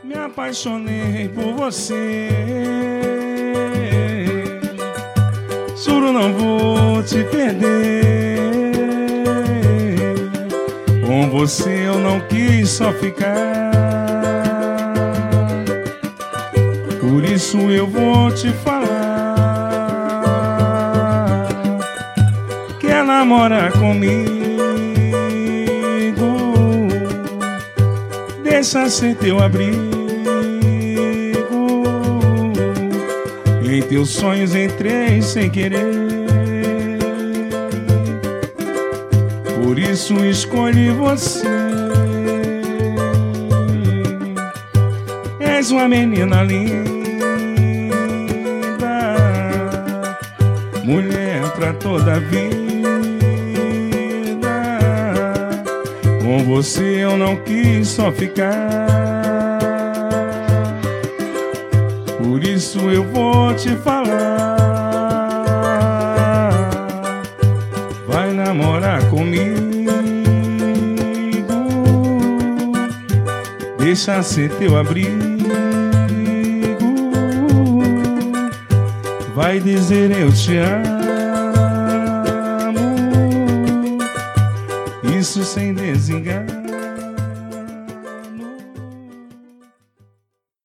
Me apaixonei por você. Juro não vou te perder. Com você eu não quis só ficar. Por isso eu vou te falar. Quer namorar comigo? Deixa ser teu abrigo. Em teus sonhos entrei sem querer. Por isso escolhi você. És uma menina linda, mulher pra toda a vida. Com você eu não quis só ficar. Por isso eu vou te falar. Vai namorar comigo. Deixa ser teu abrigo. Vai dizer eu te amo. Isso sem desengano.